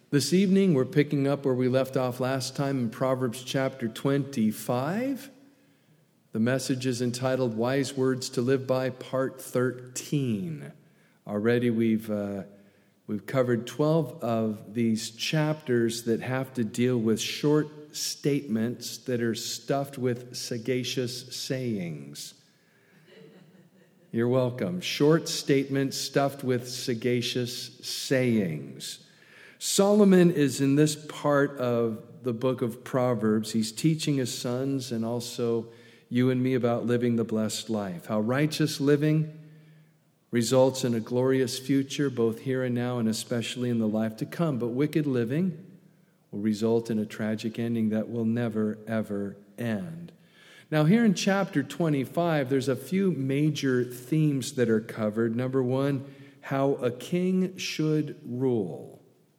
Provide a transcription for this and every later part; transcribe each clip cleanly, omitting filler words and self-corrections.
This evening, we're picking up where we left off last time in Proverbs chapter 25. The message is entitled Wise Words to Live By, Part 13. Already we've covered 12 of these chapters that have to deal with short statements that are stuffed with sagacious sayings. You're welcome. Short statements stuffed with sagacious sayings. Solomon is in this part of the book of Proverbs. He's teaching his sons and also you and me about living the blessed life. How righteous living results in a glorious future, both here and now and especially in the life to come. But wicked living will result in a tragic ending that will never, ever end. Now, here in chapter 25, there's a few major themes that are covered. Number one, how a king should rule.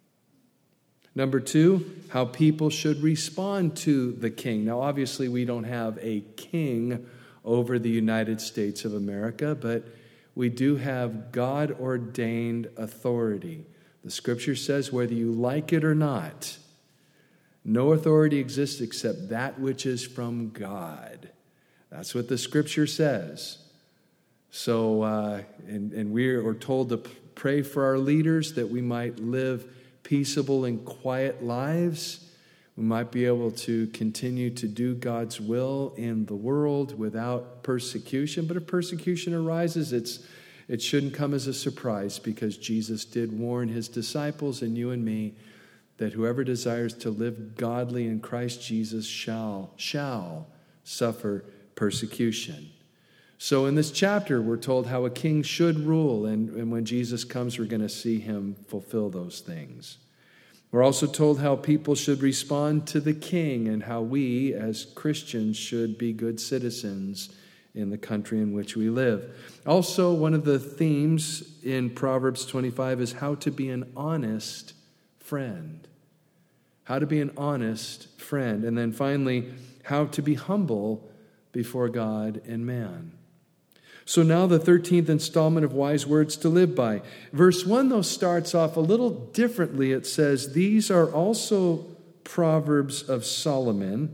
Number two, how people should respond to the king. Now, obviously, we don't have a king over the United States of America, but we do have God-ordained authority. The scripture says, whether you like it or not, no authority exists except that which is from God. That's what the scripture says. So, and we are told to pray for our leaders that we might live peaceable and quiet lives. We might be able to continue to do God's will in the world without persecution. But if persecution arises, it shouldn't come as a surprise, because Jesus did warn his disciples and you and me that whoever desires to live godly in Christ Jesus shall suffer persecution. So in this chapter, we're told how a king should rule, and when Jesus comes, we're going to see him fulfill those things. We're also told how people should respond to the king and how we, as Christians, should be good citizens in the country in which we live. Also, one of the themes in Proverbs 25 is how to be an honest friend. How to be an honest friend. And then finally, how to be humble before God and man. So now the 13th installment of Wise Words to Live By. Verse 1, though, starts off a little differently. It says, these are also Proverbs of Solomon,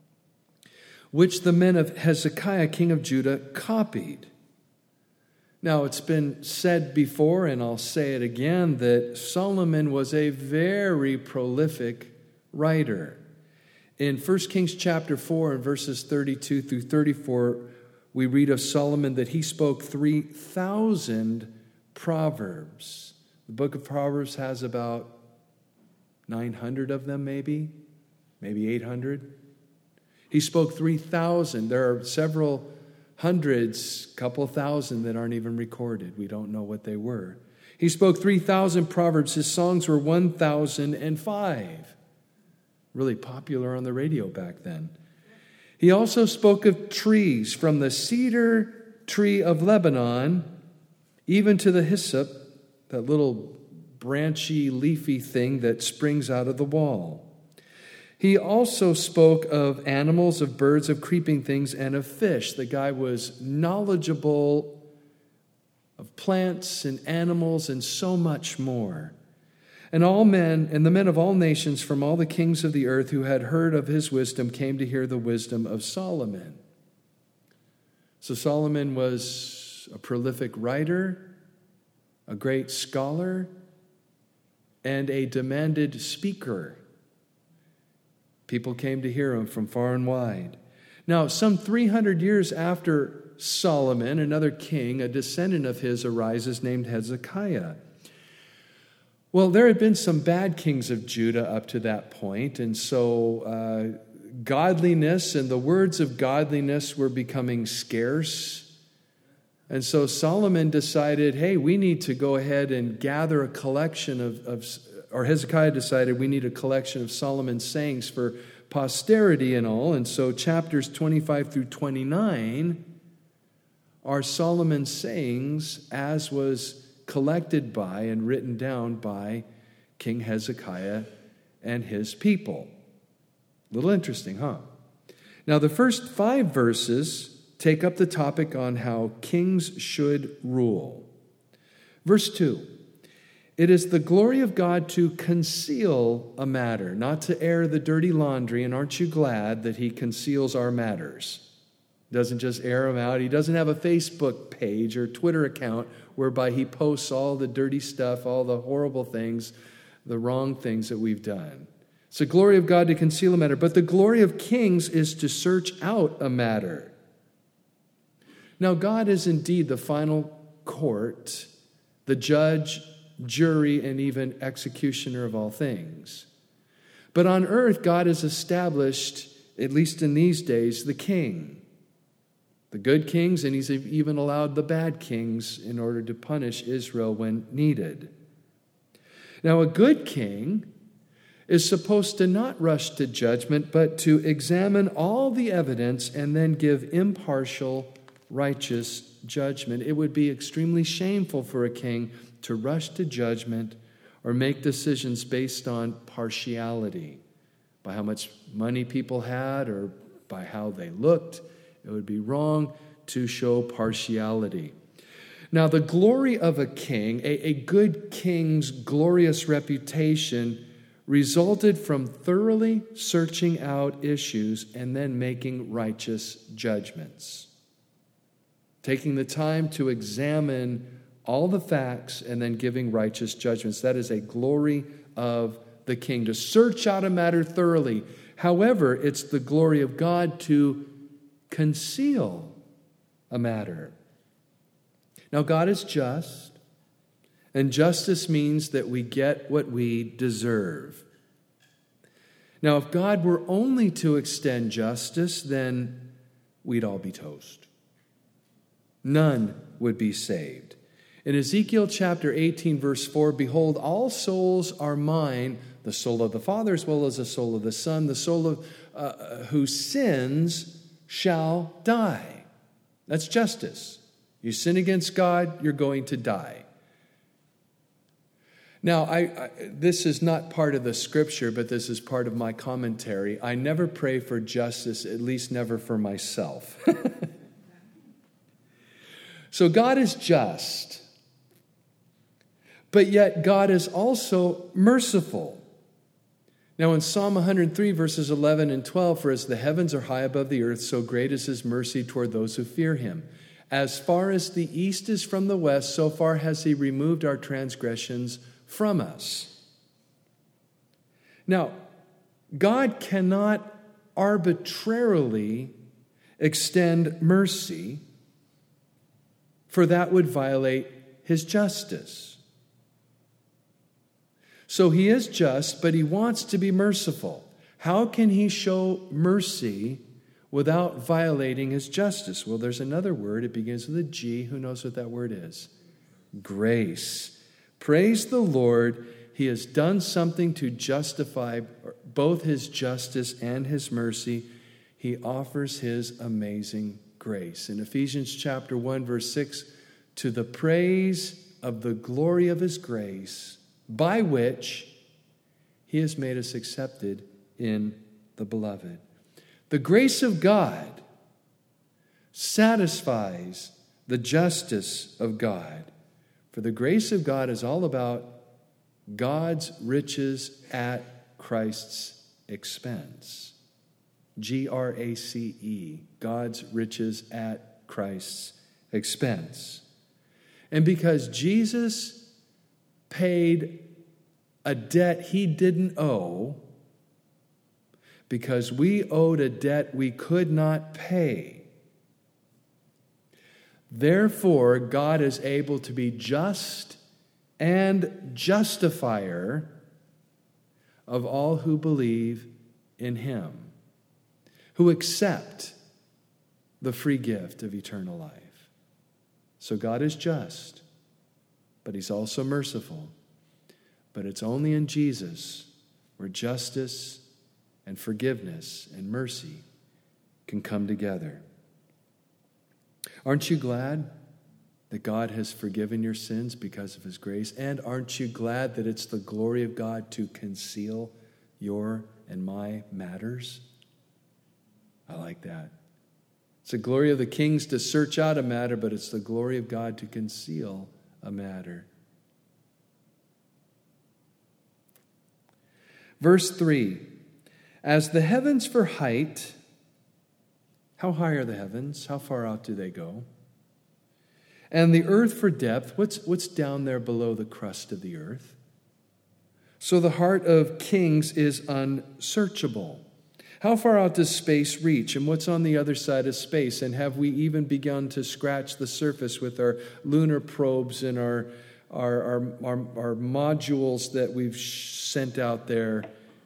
which the men of Hezekiah, king of Judah, copied. Now, it's been said before, and I'll say it again, that Solomon was a very prolific writer. In 1 Kings chapter 4 and verses 32 through 34, we read of Solomon that he spoke 3,000 proverbs. The book of Proverbs has about 900 of them, maybe 800. He spoke 3,000. There are several hundreds, couple thousand that aren't even recorded. We don't know what they were. He spoke 3,000 proverbs. His songs were 1,005. Really popular on the radio back then. He also spoke of trees, from the cedar tree of Lebanon, even to the hyssop, that little branchy, leafy thing that springs out of the wall. He also spoke of animals, of birds, of creeping things, and of fish. The guy was knowledgeable of plants and animals and so much more. And all men, and the men of all nations from all the kings of the earth who had heard of his wisdom came to hear the wisdom of Solomon. So Solomon was a prolific writer, a great scholar, and a demanded speaker. People came to hear him from far and wide. Now, some 300 years after Solomon, another king, a descendant of his, arises named Hezekiah. Well, there had been some bad kings of Judah up to that point, and so godliness and the words of godliness were becoming scarce. And so Solomon decided, hey, we need to go ahead and gather a collection or Hezekiah decided we need a collection of Solomon's sayings for posterity and all. And so chapters 25 through 29 are Solomon's sayings as was collected by and written down by King Hezekiah and his people. A little interesting, huh? Now, the first 5 verses take up the topic on how kings should rule. Verse 2, It is the glory of God to conceal a matter, not to air the dirty laundry. And aren't you glad that he conceals our matters? He doesn't just air them out. He doesn't have a Facebook page or Twitter account whereby he posts all the dirty stuff, all the horrible things, the wrong things that we've done. It's the glory of God to conceal a matter. But the glory of kings is to search out a matter. Now, God is indeed the final court, the judge, jury, and even executioner of all things. But on earth, God has established, at least in these days, the king. The good kings, and he's even allowed the bad kings in order to punish Israel when needed. Now, a good king is supposed to not rush to judgment, but to examine all the evidence and then give impartial, righteous judgment. It would be extremely shameful for a king to rush to judgment or make decisions based on partiality, by how much money people had or by how they looked. It would be wrong to show partiality. Now, the glory of a king, a good king's glorious reputation, resulted from thoroughly searching out issues and then making righteous judgments. Taking the time to examine all the facts and then giving righteous judgments. That is a glory of the king, to search out a matter thoroughly. However, it's the glory of God to conceal a matter. Now, God is just, and justice means that we get what we deserve. Now, if God were only to extend justice, then we'd all be toast. None would be saved. In Ezekiel chapter 18, verse 4, behold, all souls are mine, the soul of the Father as well as the soul of the Son, the soul of who sins shall die. That's justice. You sin against God, you're going to die. Now, this is not part of the scripture, but this is part of my commentary. I never pray for justice, at least never for myself. So God is just, but yet God is also merciful. Now in Psalm 103, verses 11 and 12, for as the heavens are high above the earth, so great is his mercy toward those who fear him. As far as the east is from the west, so far has he removed our transgressions from us. Now, God cannot arbitrarily extend mercy, for that would violate his justice. So he is just, but he wants to be merciful. How can he show mercy without violating his justice? Well, there's another word. It begins with a G. Who knows what that word is? Grace. Praise the Lord. He has done something to justify both his justice and his mercy. He offers his amazing grace. In Ephesians chapter 1, verse 6, to the praise of the glory of his grace, by which he has made us accepted in the beloved. The grace of God satisfies the justice of God. For the grace of God is all about God's riches at Christ's expense. Grace, God's riches at Christ's expense. And because Jesus paid a debt he didn't owe, because we owed a debt we could not pay, therefore God is able to be just and justifier of all who believe in him, who accept the free gift of eternal life. So God is just, but he's also merciful. But it's only in Jesus where justice and forgiveness and mercy can come together. Aren't you glad that God has forgiven your sins because of his grace? And aren't you glad that it's the glory of God to conceal your and my matters? I like that. It's the glory of the kings to search out a matter, but it's the glory of God to conceal a matter. Verse 3, as the heavens for height, how high are the heavens? How far out do they go? And the earth for depth, what's down there below the crust of the earth? So the heart of kings is unsearchable. How far out does space reach? And what's on the other side of space? And have we even begun to scratch the surface with our lunar probes and our modules that we've sent out there?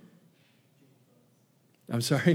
I'm sorry?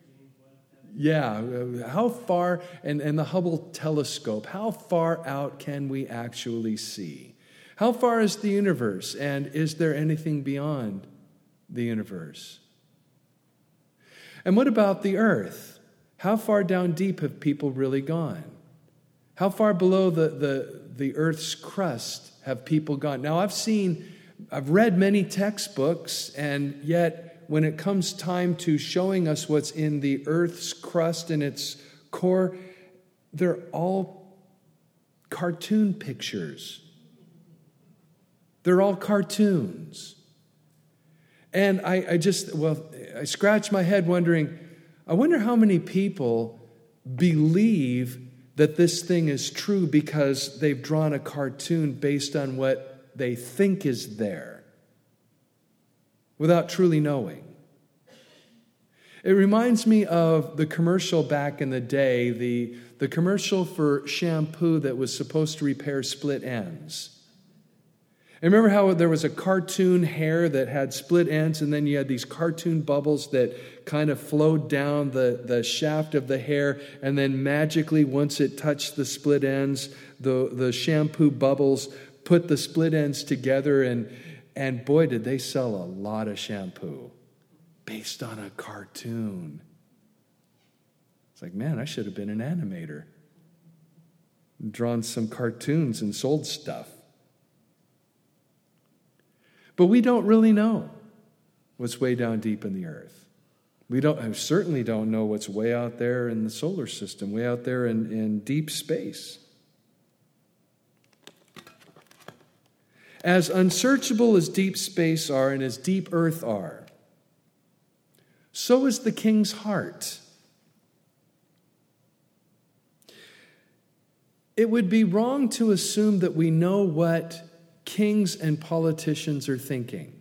Yeah, how far, and the Hubble telescope, how far out can we actually see? How far is the universe, and is there anything beyond the universe? And what about the earth? How far down deep have people really gone? How far below the earth's crust have people gone? Now, I've read many textbooks, and yet when it comes time to showing us what's in the earth's crust and its core, they're all cartoon pictures. They're all cartoons. And I scratch my head wondering, I wonder how many people believe that this thing is true because they've drawn a cartoon based on what they think is there, without truly knowing. It reminds me of the commercial back in the day, the commercial for shampoo that was supposed to repair split ends. And remember how there was a cartoon hair that had split ends, and then you had these cartoon bubbles that kind of flowed down the shaft of the hair, and then magically, once it touched the split ends, the shampoo bubbles put the split ends together, and boy, did they sell a lot of shampoo based on a cartoon. It's like, man, I should have been an animator. Drawn some cartoons and sold stuff. But we don't really know what's way down deep in the earth. We certainly don't know what's way out there in the solar system, way out there in deep space. As unsearchable as deep space are and as deep earth are, so is the king's heart. It would be wrong to assume that we know what kings and politicians are thinking,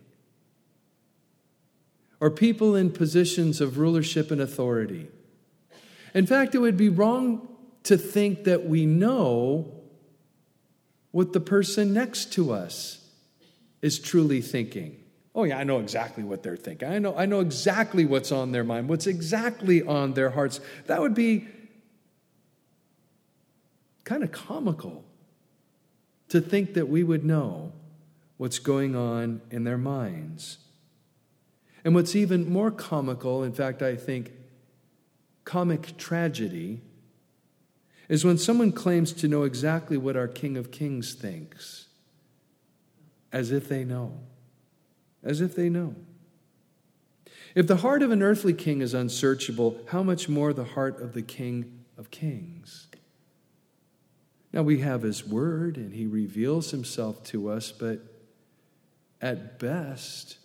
or people in positions of rulership and authority. In fact, it would be wrong to think that we know what the person next to us is truly thinking. Oh yeah, I know exactly what they're thinking. I know exactly what's on their mind, what's exactly on their hearts. That would be kind of comical to think that we would know what's going on in their minds. And what's even more comical, in fact, I think comic tragedy, is when someone claims to know exactly what our King of Kings thinks, as if they know. As if they know. If the heart of an earthly king is unsearchable, how much more the heart of the King of Kings? Now, we have His Word, and He reveals Himself to us, but at best,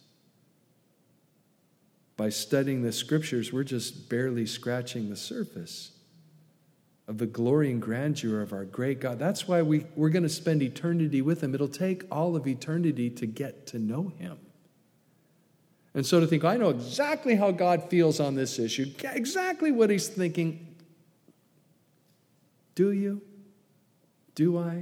by studying the Scriptures, we're just barely scratching the surface of the glory and grandeur of our great God. That's why we're going to spend eternity with Him. It'll take all of eternity to get to know Him. And so to think, I know exactly how God feels on this issue, exactly what He's thinking. Do you? Do I?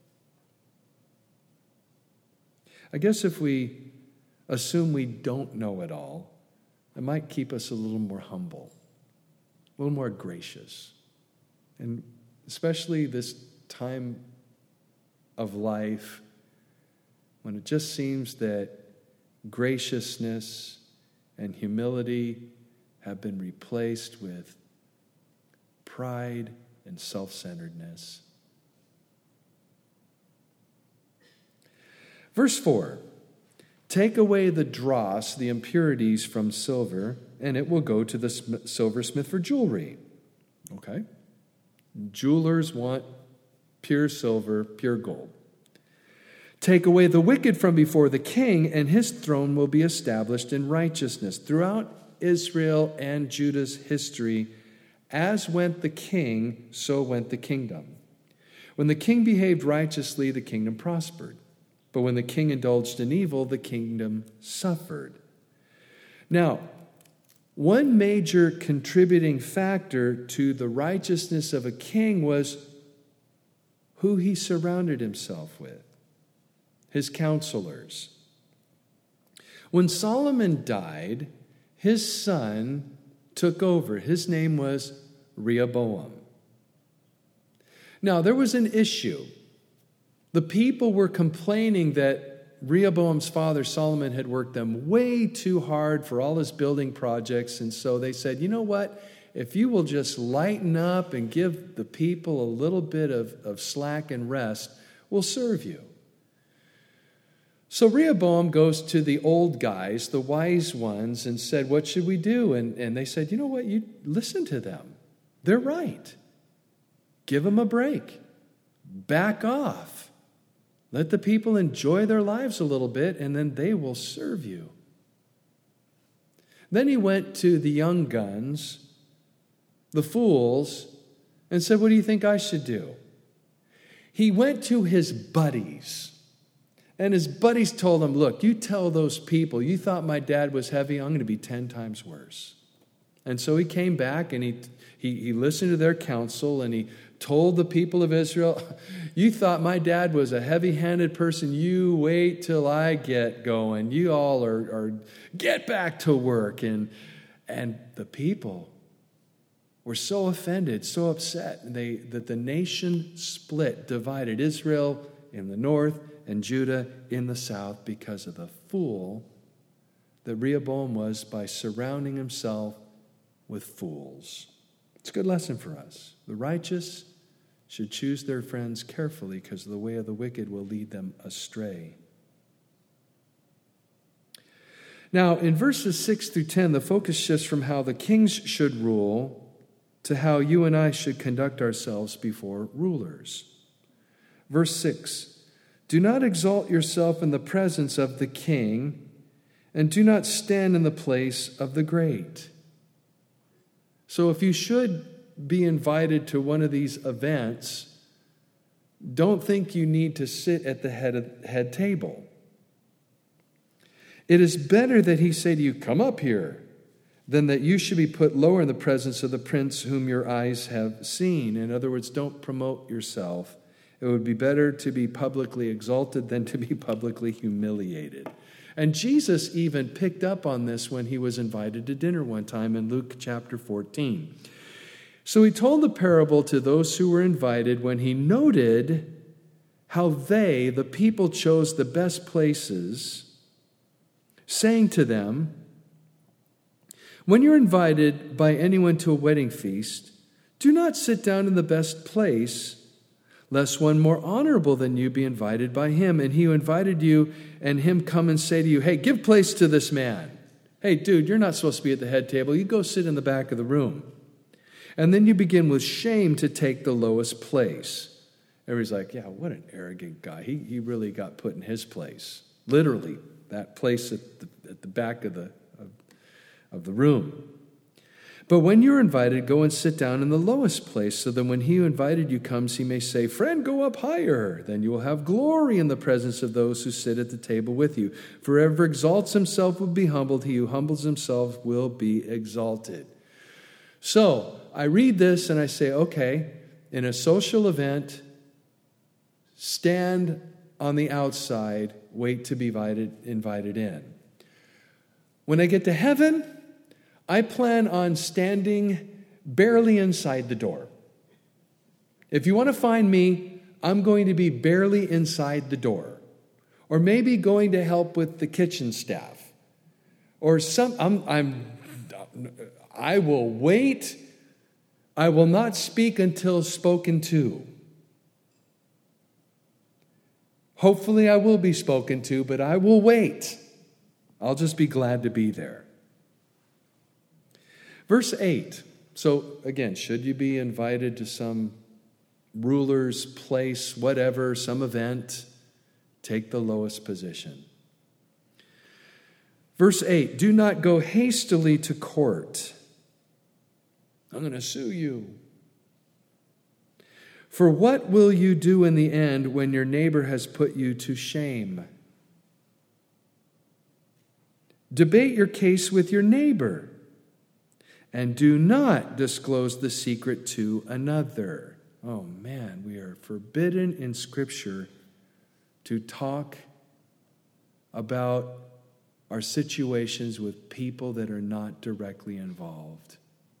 I guess if we assume we don't know it all, it might keep us a little more humble, a little more gracious. And especially this time of life when it just seems that graciousness and humility have been replaced with pride and self-centeredness. Verse 4, take away the dross, the impurities from silver, and it will go to the silversmith for jewelry. Okay? Jewelers want pure silver, pure gold. Take away the wicked from before the king, and his throne will be established in righteousness. Throughout Israel and Judah's history, as went the king, so went the kingdom. When the king behaved righteously, the kingdom prospered. But when the king indulged in evil, the kingdom suffered. Now, one major contributing factor to the righteousness of a king was who he surrounded himself with, his counselors. When Solomon died, his son took over. His name was Rehoboam. Now, there was an issue. The people were complaining that Rehoboam's father, Solomon, had worked them way too hard for all his building projects. And so they said, you know what? If you will just lighten up and give the people a little bit of slack and rest, we'll serve you. So Rehoboam goes to the old guys, the wise ones, and said, what should we do? And they said, you know what? You listen to them. They're right. Give them a break. Back off. Let the people enjoy their lives a little bit, and then they will serve you. Then he went to the young guns, the fools, and said, what do you think I should do? He went to his buddies. And his buddies told him, look, you tell those people, you thought my dad was heavy, I'm going to be 10 times worse. And so he came back and he listened to their counsel, and he told the people of Israel, you thought my dad was a heavy-handed person, you wait till I get going. You all are get back to work. And the people were so offended, so upset, that the nation split, divided Israel in the north and Judah in the south because of the fool that Rehoboam was by surrounding himself with fools. It's a good lesson for us. The righteous should choose their friends carefully because the way of the wicked will lead them astray. Now, in verses 6 through 10, the focus shifts from how the kings should rule to how you and I should conduct ourselves before rulers. Verse 6. Do not exalt yourself in the presence of the king, and do not stand in the place of the great. So if you should be invited to one of these events, don't think you need to sit at the head table. It is better that he say to you, come up here, than that you should be put lower in the presence of the prince whom your eyes have seen. In other words, don't promote yourself. It would be better to be publicly exalted than to be publicly humiliated. And Jesus even picked up on this when he was invited to dinner one time in Luke chapter 14. So he told the parable to those who were invited when he noted how they, the people, chose the best places, saying to them, when you're invited by anyone to a wedding feast, do not sit down in the best place, lest one more honorable than you be invited by him, and he who invited you and him come and say to you, hey, give place to this man. Hey, dude, you're not supposed to be at the head table. You go sit in the back of the room. And then you begin with shame to take the lowest place. Everybody's like, yeah, what an arrogant guy. He really got put in his place. Literally, that place at the back of the room. But when you're invited, go and sit down in the lowest place, so that when he who invited you comes, he may say, friend, go up higher. Then you will have glory in the presence of those who sit at the table with you. For whoever exalts himself will be humbled. He who humbles himself will be exalted. So I read this and I say, okay, in a social event, stand on the outside, wait to be invited in. When I get to heaven, I plan on standing barely inside the door. If you want to find me, I'm going to be barely inside the door. Or maybe going to help with the kitchen staff. Or I will wait. I will not speak until spoken to. Hopefully I will be spoken to, but I will wait. I'll just be glad to be there. Verse 8. So again, should you be invited to some ruler's place, whatever, some event, Take the lowest position. Verse 8, do not go hastily to court. I'm going to sue you. For what will you do in the end when your neighbor has put you to shame? Debate your case with your neighbor, and do not disclose the secret to another. Oh man, we are forbidden in Scripture to talk about our situations with people that are not directly involved.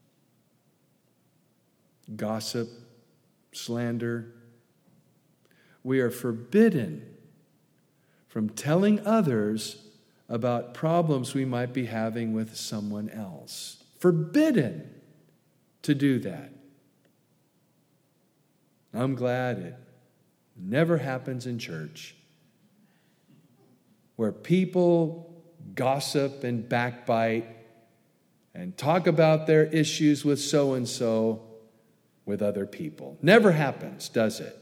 Gossip, slander. We are forbidden from telling others about problems we might be having with someone else. Forbidden to do that. I'm glad it never happens in church where people gossip and backbite and talk about their issues with so-and-so with other people. Never happens, does it?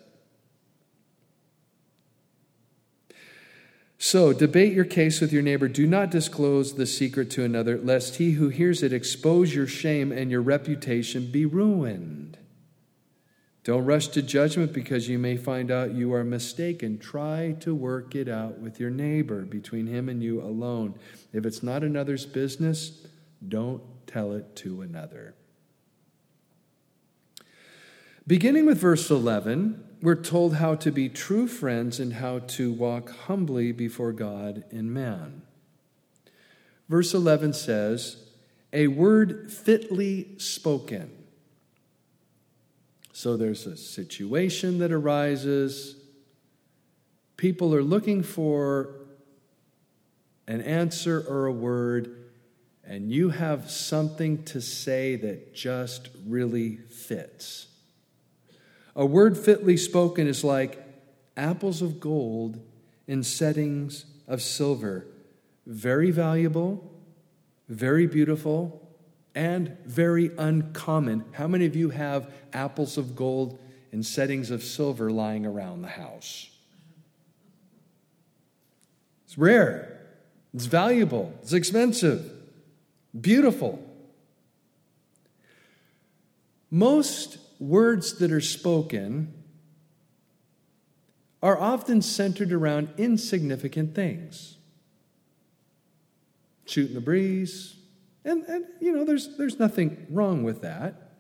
So, debate your case with your neighbor. Do not disclose the secret to another, lest he who hears it expose your shame and your reputation be ruined. Don't rush to judgment because you may find out you are mistaken. Try to work it out with your neighbor, between him and you alone. If it's not another's business, don't tell it to another. Beginning with verse 11, we're told how to be true friends and how to walk humbly before God and man. Verse 11 says, a word fitly spoken. So there's a situation that arises. People are looking for an answer or a word, and you have something to say that just really fits. A word fitly spoken is like apples of gold in settings of silver. Very valuable, very beautiful, and very uncommon. How many of you have apples of gold in settings of silver lying around the house? It's rare. It's valuable. It's expensive. Beautiful. Most words that are spoken are often centered around insignificant things. Shooting the breeze. And you know, there's nothing wrong with that.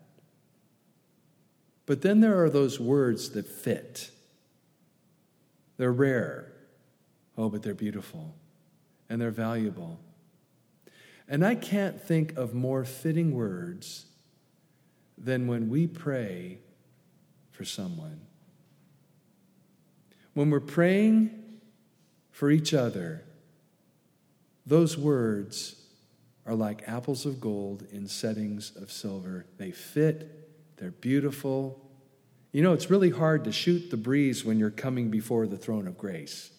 But then there are those words that fit. They're rare. Oh, but they're beautiful. And they're valuable. And I can't think of more fitting words than when we pray for someone. When we're praying for each other, those words are like apples of gold in settings of silver. They fit, they're beautiful. You know, it's really hard to shoot the breeze when you're coming before the throne of grace.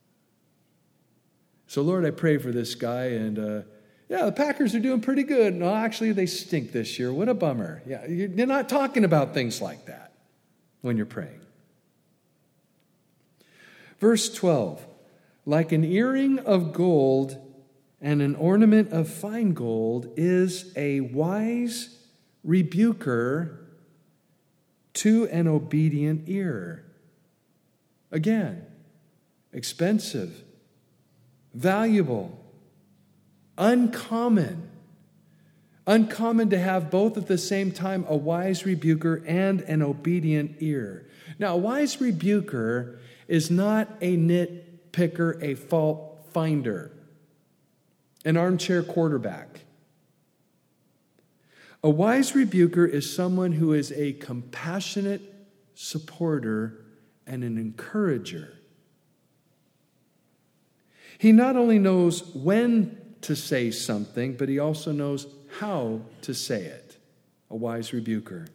So, Lord, I pray for this guy, and the Packers are doing pretty good. No, actually, they stink this year. What a bummer. Yeah, you're not talking about things like that when you're praying. Verse 12, like an earring of gold and an ornament of fine gold is a wise rebuker to an obedient ear. Again, expensive, valuable, uncommon. Uncommon to have both at the same time, a wise rebuker and an obedient ear. Now, a wise rebuker is not a nitpicker, a fault finder, an armchair quarterback. A wise rebuker is someone who is a compassionate supporter and an encourager. He not only knows when to say something, but he also knows how to say it. A wise rebuker.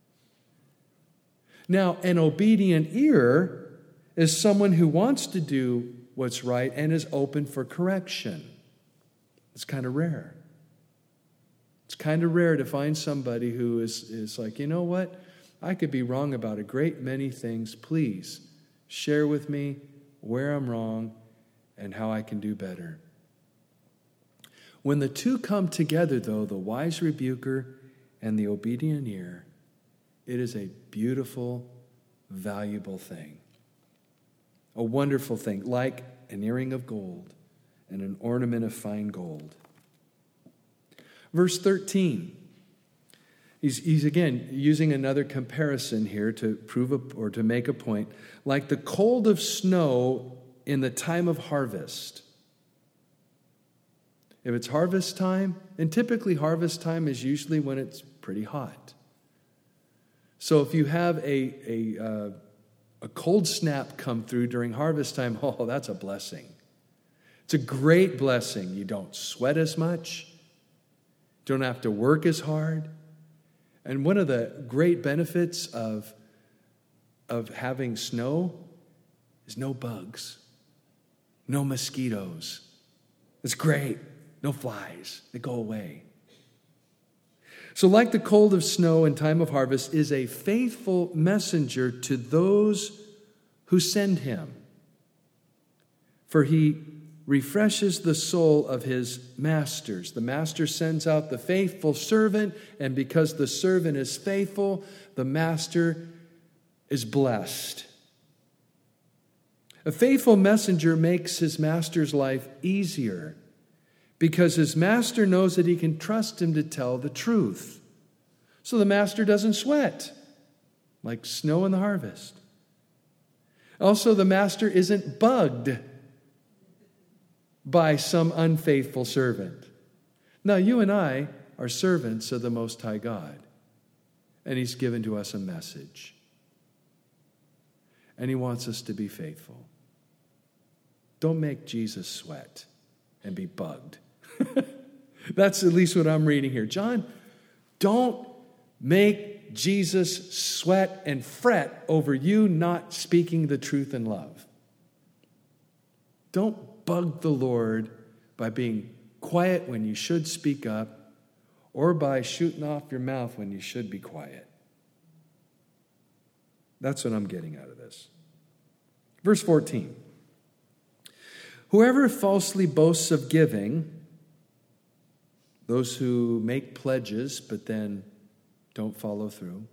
Now, an obedient ear is someone who wants to do what's right and is open for correction. It's kind of rare. It's kind of rare to find somebody who is like, you know what? I could be wrong about a great many things. Please share with me where I'm wrong, and how I can do better. When the two come together, though, the wise rebuker and the obedient ear, it is a beautiful, valuable thing. A wonderful thing, like an earring of gold and an ornament of fine gold. Verse 13. He's again using another comparison here to prove or to make a point. Like the cold of snow in the time of harvest. If it's harvest time, and typically harvest time is usually when it's pretty hot. So if you have a cold snap come through during harvest time, oh, that's a blessing. It's a great blessing. You don't sweat as much. Don't have to work as hard. And one of the great benefits of having snow is no bugs, no mosquitoes. It's great. No flies. They go away. So like the cold of snow in time of harvest is a faithful messenger to those who send him. For he refreshes the soul of his masters. The master sends out the faithful servant, and because the servant is faithful, the master is blessed. A faithful messenger makes his master's life easier because his master knows that he can trust him to tell the truth. So the master doesn't sweat like snow in the harvest. Also, the master isn't bugged by some unfaithful servant. Now, you and I are servants of the Most High God, and he's given to us a message. And he wants us to be faithful. Don't make Jesus sweat and be bugged. That's at least what I'm reading here. John, don't make Jesus sweat and fret over you not speaking the truth in love. Don't bug the Lord by being quiet when you should speak up or by shooting off your mouth when you should be quiet. That's what I'm getting out of this. Verse 14. Whoever falsely boasts of giving, those who make pledges but then don't follow through.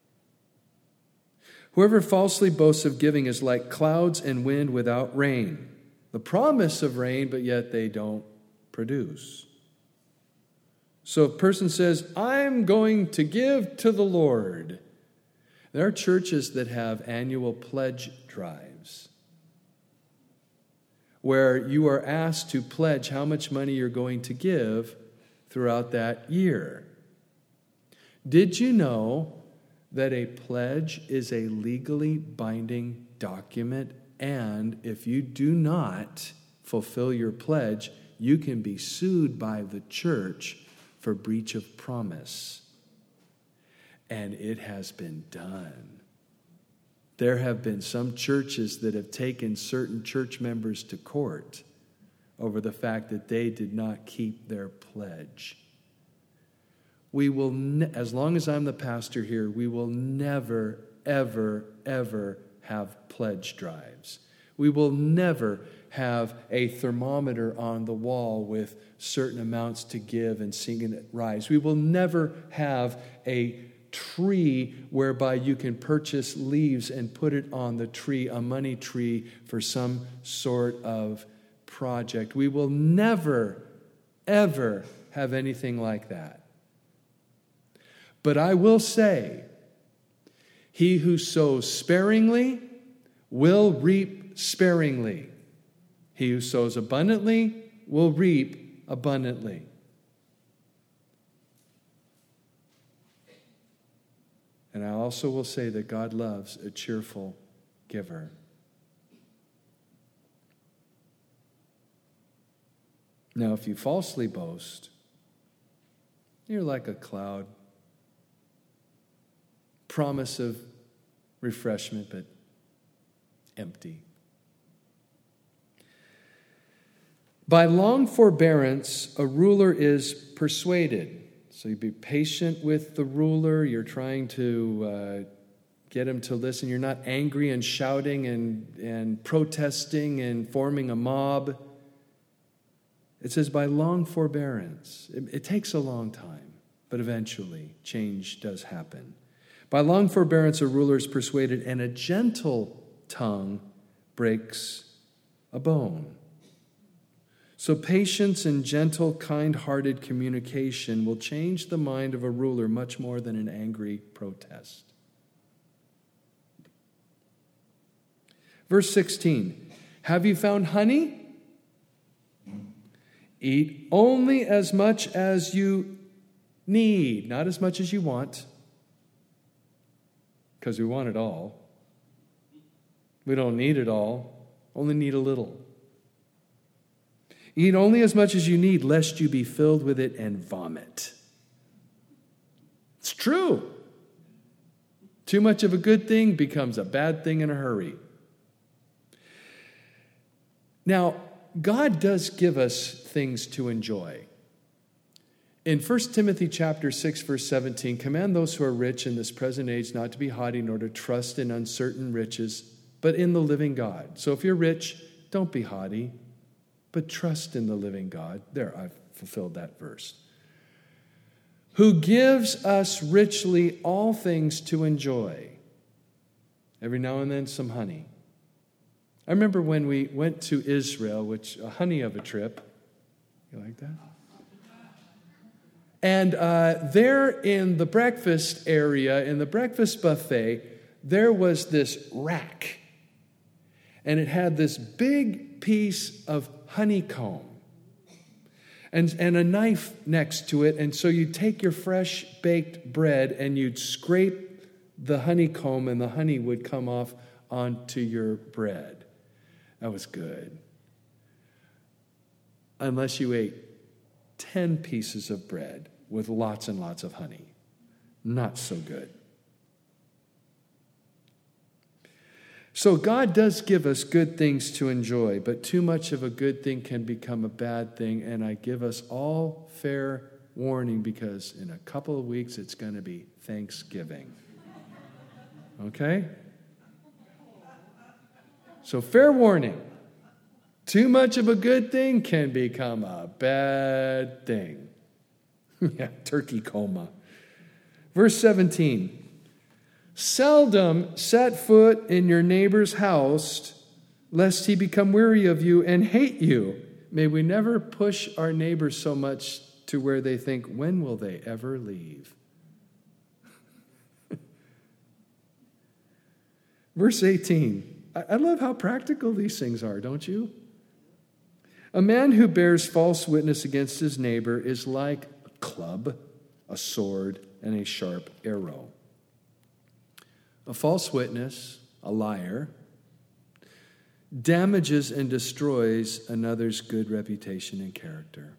Whoever falsely boasts of giving is like clouds and wind without rain. The promise of rain, but yet they don't produce. So a person says, I'm going to give to the Lord. There are churches that have annual pledge drives where you are asked to pledge how much money you're going to give throughout that year. Did you know that a pledge is a legally binding document, and if you do not fulfill your pledge, you can be sued by the church for breach of promise? And it has been done. There have been some churches that have taken certain church members to court over the fact that they did not keep their pledge. We will, as long as I'm the pastor here, we will never, ever, ever have pledge drives. We will never have a thermometer on the wall with certain amounts to give and singing it rise. We will never have a tree whereby you can purchase leaves and put it on the tree, a money tree for some sort of project. We will never, ever have anything like that. But I will say, he who sows sparingly will reap sparingly. He who sows abundantly will reap abundantly. And I also will say that God loves a cheerful giver. Now, if you falsely boast, you're like a cloud. Promise of refreshment, but empty. By long forbearance, a ruler is persuaded. So you be patient with the ruler. You're trying to get them to listen. You're not angry and shouting and protesting and forming a mob. It says by long forbearance. It takes a long time, but eventually change does happen. By long forbearance a ruler is persuaded, and a gentle tongue breaks a bone. So patience and gentle, kind-hearted communication will change the mind of a ruler much more than an angry protest. Verse 16, have you found honey? Eat only as much as you need, not as much as you want, because we want it all. We don't need it all, only need a little. Eat only as much as you need, lest you be filled with it and vomit. It's true. Too much of a good thing becomes a bad thing in a hurry. Now, God does give us things to enjoy. In 1 Timothy chapter 6, verse 17, command those who are rich in this present age not to be haughty, nor to trust in uncertain riches, but in the living God. So if you're rich, don't be haughty, but trust in the living God. There, I've fulfilled that verse. Who gives us richly all things to enjoy. Every now and then, some honey. I remember when we went to Israel, which a honey of a trip. You like that? And there in the breakfast area, in the breakfast buffet, there was this rack. And it had this big piece of honeycomb and a knife next to it. And so you'd take your fresh baked bread and you'd scrape the honeycomb and the honey would come off onto your bread. That was good. Unless you ate 10 pieces of bread with lots and lots of honey. Not so good. So God does give us good things to enjoy, but too much of a good thing can become a bad thing, and I give us all fair warning because in a couple of weeks it's going to be Thanksgiving. Okay? So fair warning. Too much of a good thing can become a bad thing. Yeah, turkey coma. Verse 17. Seldom set foot in your neighbor's house, lest he become weary of you and hate you. May we never push our neighbors so much to where they think, when will they ever leave? Verse 18. I love how practical these things are, don't you? A man who bears false witness against his neighbor is like a club, a sword, and a sharp arrow. A false witness, a liar, damages and destroys another's good reputation and character.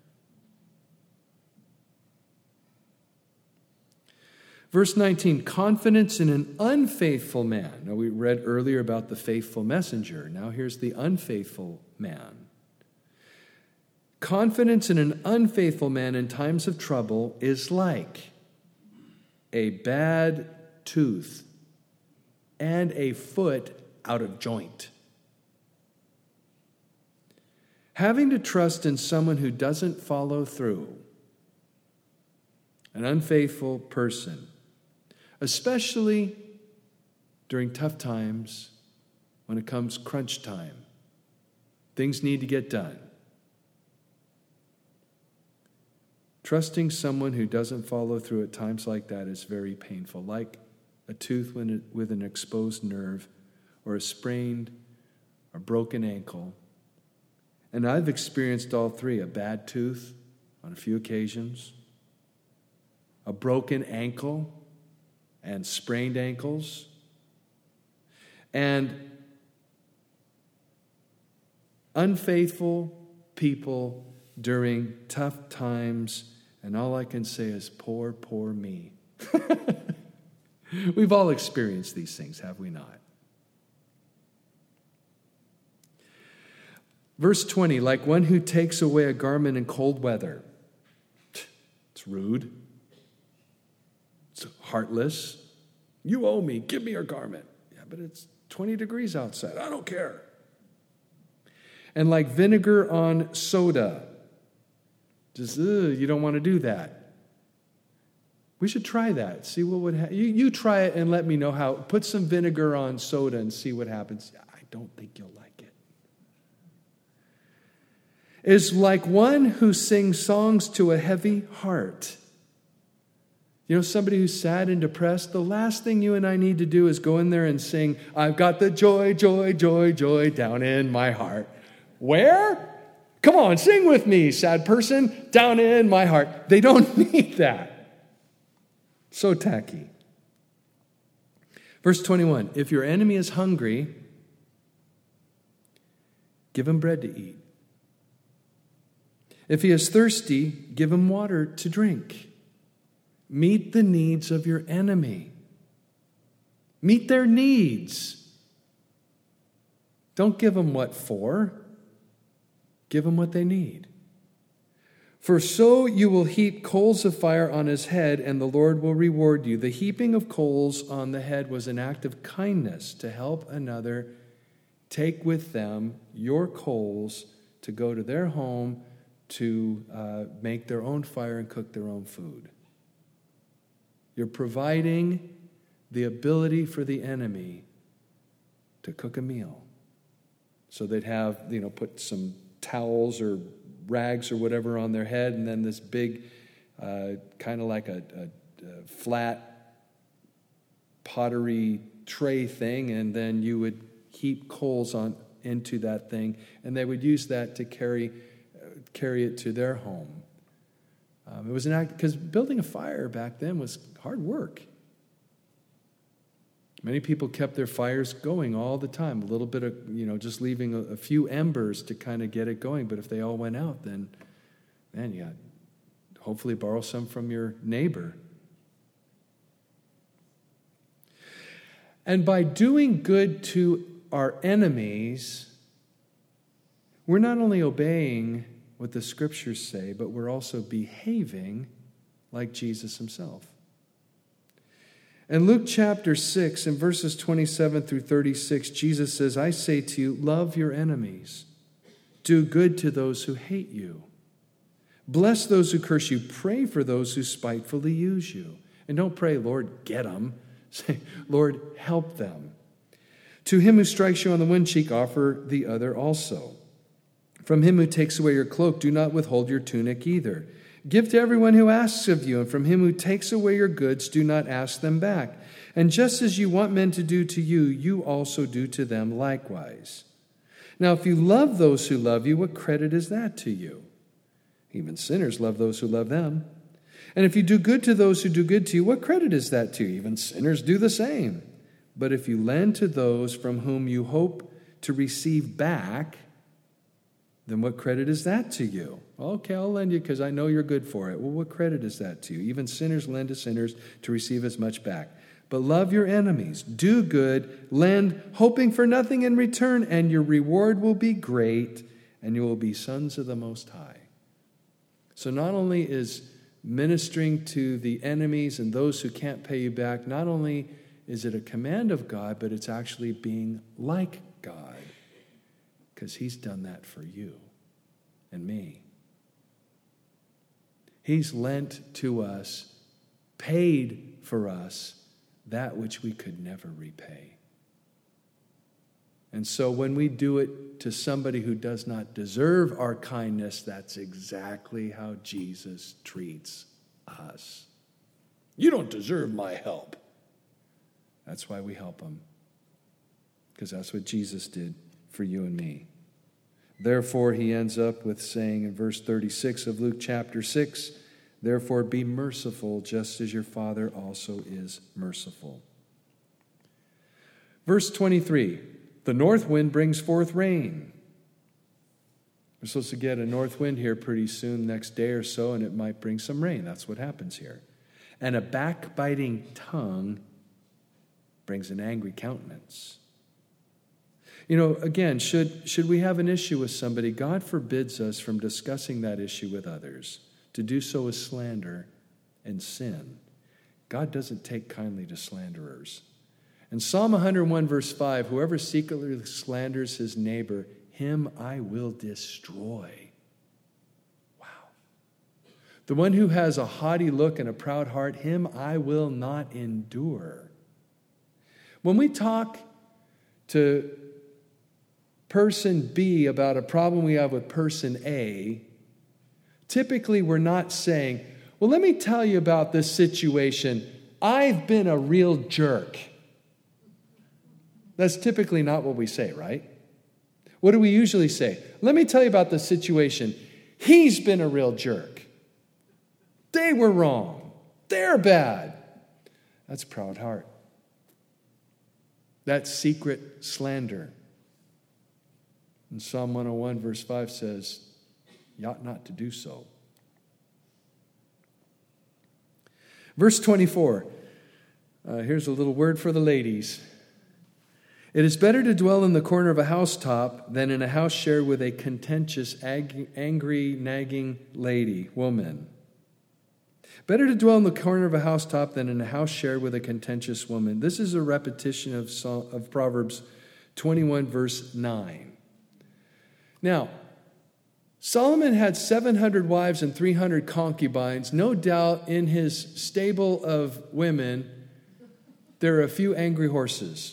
Verse 19, confidence in an unfaithful man. Now, we read earlier about the faithful messenger. Now here's the unfaithful man. Confidence in an unfaithful man in times of trouble is like a bad tooth and a foot out of joint. Having to trust in someone who doesn't follow through, an unfaithful person, especially during tough times when it comes crunch time. Things need to get done. Trusting someone who doesn't follow through at times like that is very painful, like a tooth with an exposed nerve or a sprained or broken ankle. And I've experienced all three, a bad tooth on a few occasions, a broken ankle and sprained ankles, and unfaithful people during tough times. And all I can say is, poor, poor me. We've all experienced these things, have we not? Verse 20, like one who takes away a garment in cold weather. It's rude. It's heartless. You owe me. Give me your garment. Yeah, but it's 20 degrees outside. I don't care. And like vinegar on soda. Just, you don't want to do that. We should try that. See what would happen. You try it and let me know how. Put some vinegar on soda and see what happens. I don't think you'll like it. Is like one who sings songs to a heavy heart. You know, somebody who's sad and depressed, the last thing you and I need to do is go in there and sing, I've got the joy, joy, joy, joy down in my heart. Where? Come on, sing with me, sad person, down in my heart. They don't need that. So tacky. Verse 21, if your enemy is hungry, give him bread to eat. If he is thirsty, give him water to drink. Meet the needs of your enemy. Meet their needs. Don't give them what for. Give them what they need. For so you will heap coals of fire on his head, and the Lord will reward you. The heaping of coals on the head was an act of kindness to help another take with them your coals to go to their home to make their own fire and cook their own food. You're providing the ability for the enemy to cook a meal. So they'd have, put some towels or rags or whatever on their head, and then this big, kind of like a flat pottery tray thing, and then you would heap coals into that thing, and they would use that to carry it to their home. It was an act, because building a fire back then was hard work. Many people kept their fires going all the time. A little bit of, just leaving a few embers to kind of get it going. But if they all went out, then, man, you got hopefully borrow some from your neighbor. And by doing good to our enemies, we're not only obeying what the scriptures say, but we're also behaving like Jesus himself. In Luke chapter 6, in verses 27 through 36, Jesus says, I say to you, love your enemies. Do good to those who hate you. Bless those who curse you. Pray for those who spitefully use you. And don't pray, Lord, get them. Say, Lord, help them. To him who strikes you on the one cheek, offer the other also. From him who takes away your cloak, do not withhold your tunic either. Give to everyone who asks of you, and from him who takes away your goods, do not ask them back. And just as you want men to do to you, you also do to them likewise. Now, if you love those who love you, what credit is that to you? Even sinners love those who love them. And if you do good to those who do good to you, what credit is that to you? Even sinners do the same. But if you lend to those from whom you hope to receive back, then what credit is that to you? Okay, I'll lend you because I know you're good for it. Well, what credit is that to you? Even sinners lend to sinners to receive as much back. But love your enemies, do good, lend, hoping for nothing in return, and your reward will be great, and you will be sons of the Most High. So not only is ministering to the enemies and those who can't pay you back, not only is it a command of God, but it's actually being like God, because he's done that for you and me. He's lent to us, paid for us, that which we could never repay. And so when we do it to somebody who does not deserve our kindness, that's exactly how Jesus treats us. You don't deserve my help. That's why we help them, because that's what Jesus did for you and me. Therefore, he ends up with saying in verse 36 of Luke chapter 6, therefore be merciful just as your Father also is merciful. Verse 23, the north wind brings forth rain. We're supposed to get a north wind here pretty soon, next day or so, and it might bring some rain. That's what happens here. And a backbiting tongue brings an angry countenance. Again, should we have an issue with somebody, God forbids us from discussing that issue with others. To do so is slander and sin. God doesn't take kindly to slanderers. In Psalm 101, verse 5, whoever secretly slanders his neighbor, him I will destroy. Wow. The one who has a haughty look and a proud heart, him I will not endure. When we talk to person B about a problem we have with person A, typically we're not saying, well, let me tell you about this situation. I've been a real jerk. That's typically not what we say, right? What do we usually say? Let me tell you about the situation. He's been a real jerk. They were wrong. They're bad. That's proud heart. That's secret slander. And Psalm 101 verse 5 says, you ought not to do so. Verse 24. Here's a little word for the ladies. It is better to dwell in the corner of a housetop than in a house shared with a contentious, angry, nagging woman. Better to dwell in the corner of a housetop than in a house shared with a contentious woman. This is a repetition of Proverbs 21, verse 9. Now, Solomon had 700 wives and 300 concubines. No doubt in his stable of women, there are a few angry horses.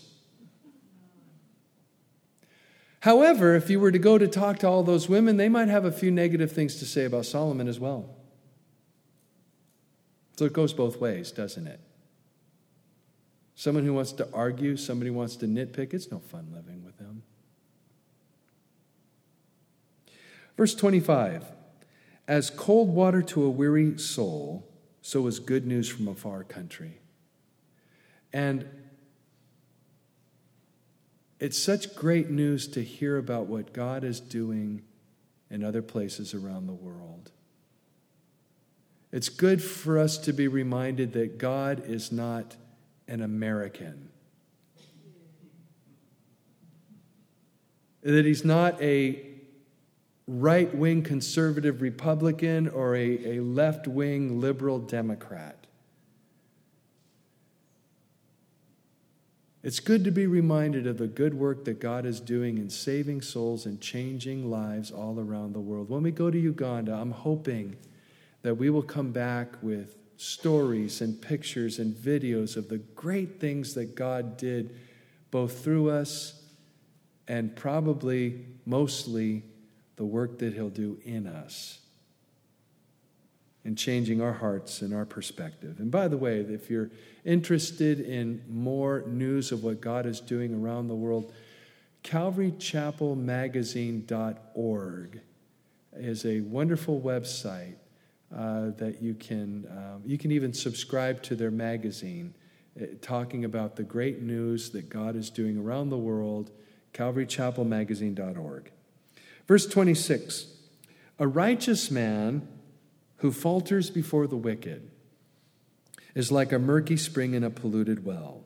However, if you were to go to talk to all those women, they might have a few negative things to say about Solomon as well. So it goes both ways, doesn't it? Someone who wants to argue, somebody who wants to nitpick, it's no fun living with them. Verse 25, as cold water to a weary soul, so is good news from a far country. And it's such great news to hear about what God is doing in other places around the world. It's good for us to be reminded that God is not an American. That he's not a right-wing conservative Republican or a left-wing liberal Democrat. It's good to be reminded of the good work that God is doing in saving souls and changing lives all around the world. When we go to Uganda, I'm hoping that we will come back with stories and pictures and videos of the great things that God did both through us and probably mostly the work that he'll do in us in changing our hearts and our perspective. And by the way, if you're interested in more news of what God is doing around the world, CalvaryChapelMagazine.org is a wonderful website that you can even subscribe to their magazine, talking about the great news that God is doing around the world, CalvaryChapelMagazine.org. Verse 26, a righteous man who falters before the wicked is like a murky spring in a polluted well.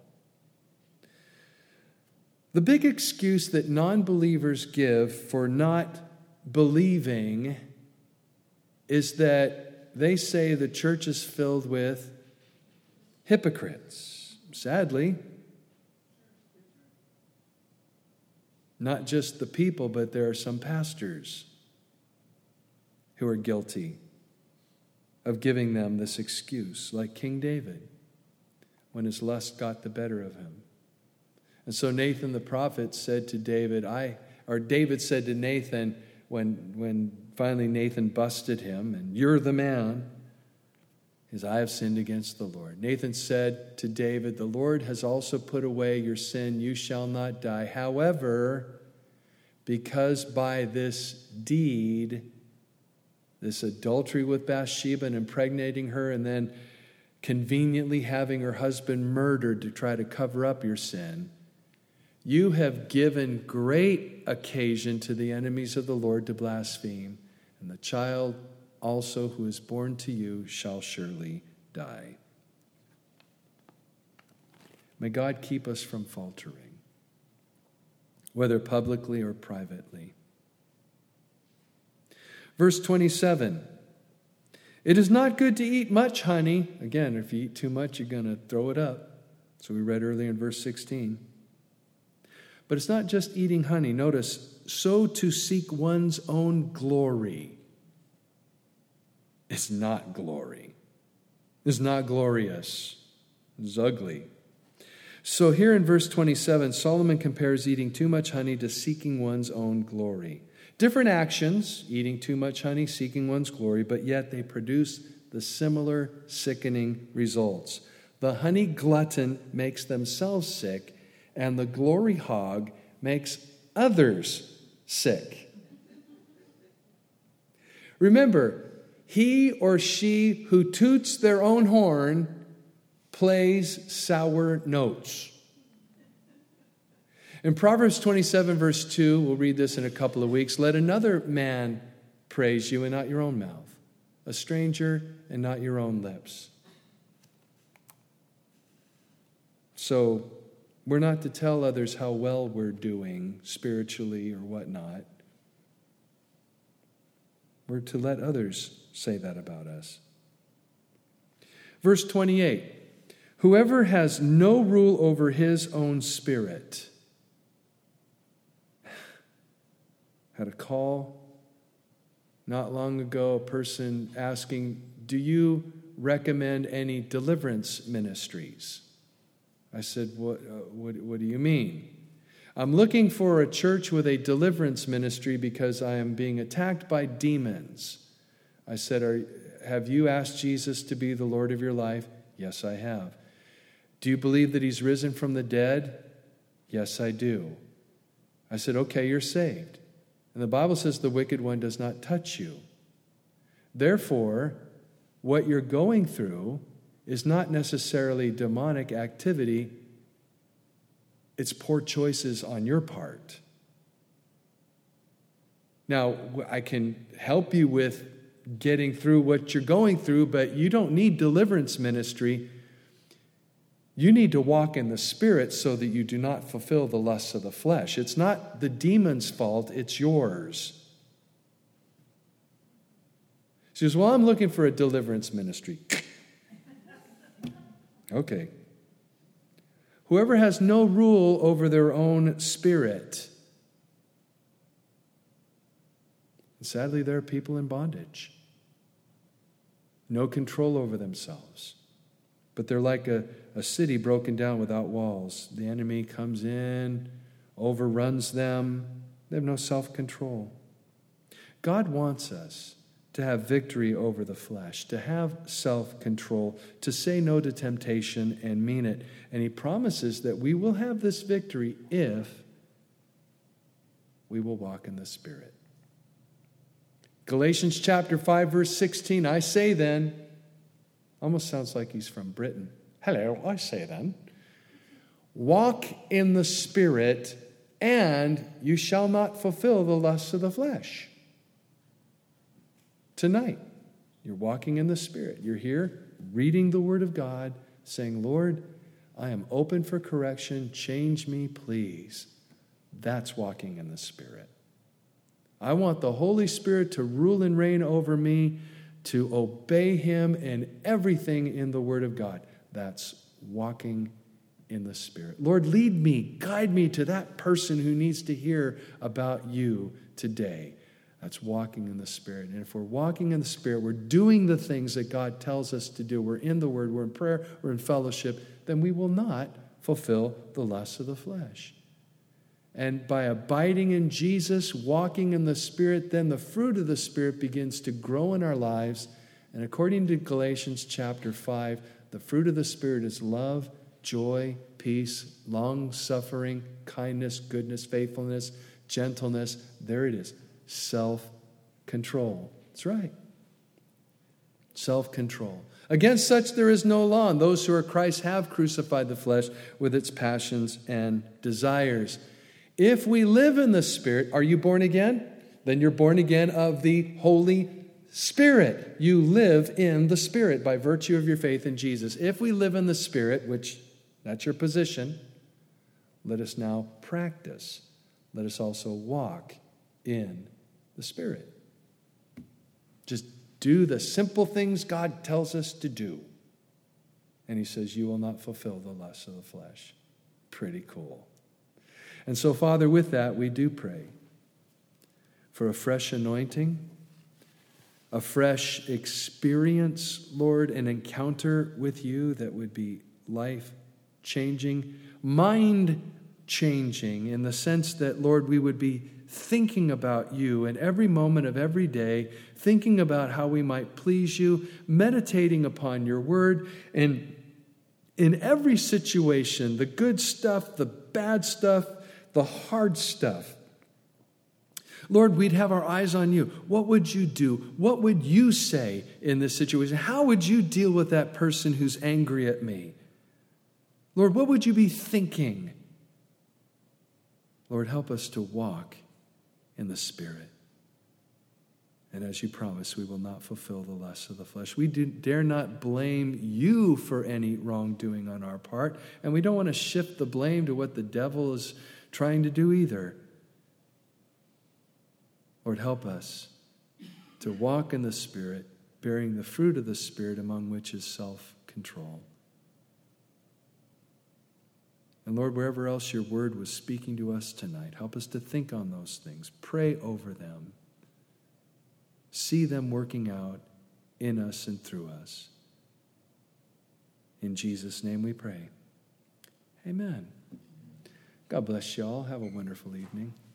The big excuse that non-believers give for not believing is that they say the church is filled with hypocrites. Sadly, not just the people, but there are some pastors who are guilty of giving them this excuse, like King David, when his lust got the better of him. And so Nathan the prophet said to David, David said to Nathan, when finally Nathan busted him, and you're the man, I have sinned against the Lord. Nathan said to David, the Lord has also put away your sin, you shall not die. However, because by this deed, this adultery with Bathsheba and impregnating her and then conveniently having her husband murdered to try to cover up your sin, you have given great occasion to the enemies of the Lord to blaspheme, and the child also who is born to you shall surely die. May God keep us from faltering, whether publicly or privately. Verse 27, It is not good to eat much honey. Again, if you eat too much, you're going to throw it up. So we read earlier in verse 16. But it's not just eating honey. Notice, so to seek one's own glory is not glory. It's not glorious. It's ugly. So here in verse 27, Solomon compares eating too much honey to seeking one's own glory. Different actions, eating too much honey, seeking one's glory, but yet they produce the similar sickening results. The honey glutton makes themselves sick, and the glory hog makes others sick. Remember, he or she who toots their own horn plays sour notes. In Proverbs 27, verse 2, we'll read this in a couple of weeks, let another man praise you and not your own mouth, a stranger and not your own lips. So we're not to tell others how well we're doing spiritually or whatnot. We're to let others say that about us. Verse 28, whoever has no rule over his own spirit. Had a call not long ago, a person asking, do you recommend any deliverance ministries? I said, what do you mean? I'm looking for a church with a deliverance ministry because I am being attacked by demons. I said, have you asked Jesus to be the Lord of your life? Yes, I have. Do you believe that he's risen from the dead? Yes, I do. I said, okay, you're saved. And the Bible says the wicked one does not touch you. Therefore, what you're going through is not necessarily demonic activity. It's poor choices on your part. Now, I can help you with getting through what you're going through, but you don't need deliverance ministry. You need to walk in the Spirit so that you do not fulfill the lusts of the flesh. It's not the demon's fault, it's yours. She says, well, I'm looking for a deliverance ministry. Okay. Whoever has no rule over their own spirit. And sadly, there are people in bondage. No control over themselves. But they're like a city broken down without walls. The enemy comes in, overruns them. They have no self-control. God wants us to have victory over the flesh, to have self-control, to say no to temptation and mean it. And he promises that we will have this victory if we will walk in the Spirit. Galatians chapter 5, verse 16, I say then, almost sounds like he's from Britain. Hello, I say then, walk in the Spirit, and you shall not fulfill the lusts of the flesh. Tonight, you're walking in the Spirit. You're here reading the Word of God, saying, Lord, I am open for correction. Change me, please. That's walking in the Spirit. I want the Holy Spirit to rule and reign over me, to obey him in everything in the Word of God. That's walking in the Spirit. Lord, lead me, guide me to that person who needs to hear about you today. That's walking in the Spirit. And if we're walking in the Spirit, we're doing the things that God tells us to do. We're in the Word, we're in prayer, we're in fellowship, then we will not fulfill the lusts of the flesh. And by abiding in Jesus, walking in the Spirit, then the fruit of the Spirit begins to grow in our lives. And according to Galatians chapter 5, the fruit of the Spirit is love, joy, peace, long-suffering, kindness, goodness, faithfulness, gentleness. There it is. Self-control. That's right. Self-control. Against such there is no law, and those who are Christ have crucified the flesh with its passions and desires. If we live in the Spirit, are you born again? Then you're born again of the Holy Spirit. You live in the Spirit by virtue of your faith in Jesus. If we live in the Spirit, which that's your position, let us now practice. Let us also walk in the Spirit. Just do the simple things God tells us to do. And he says, you will not fulfill the lusts of the flesh. Pretty cool. And so, Father, with that, we do pray for a fresh anointing, a fresh experience, Lord, an encounter with you that would be life-changing, mind-changing, in the sense that, Lord, we would be thinking about you in every moment of every day, thinking about how we might please you, meditating upon your word, and in every situation, the good stuff, the bad stuff, the hard stuff, Lord, we'd have our eyes on you. What would you do? What would you say in this situation? How would you deal with that person who's angry at me? Lord, what would you be thinking? Lord, help us to walk in the Spirit. And as you promise, we will not fulfill the lusts of the flesh. We dare not blame you for any wrongdoing on our part, and we don't want to shift the blame to what the devil is trying to do either. Lord, help us to walk in the Spirit, bearing the fruit of the Spirit, among which is self-control. And Lord, wherever else your word was speaking to us tonight, help us to think on those things, pray over them, see them working out in us and through us. In Jesus' name we pray. Amen. God bless you all. Have a wonderful evening.